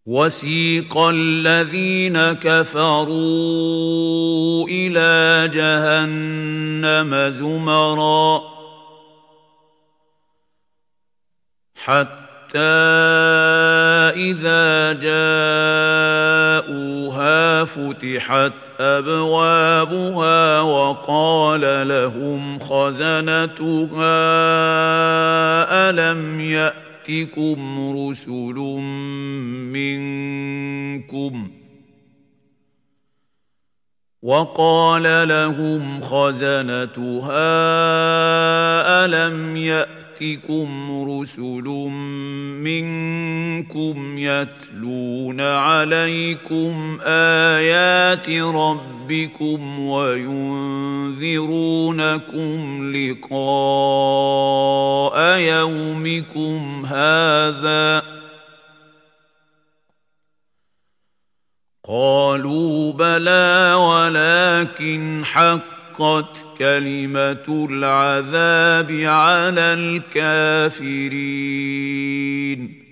وسيق الذين كفروا إلى جهنم زمرا حتى إذا جاءوها فتحت أبوابها وقال لهم خزنتها ألم يأتكم رسل منكم يتلون عليكم آيات ربكم وينذرونكم لقاء يومكم هذا قالوا بلى ولكن حقت كلمة العذاب على الكافرين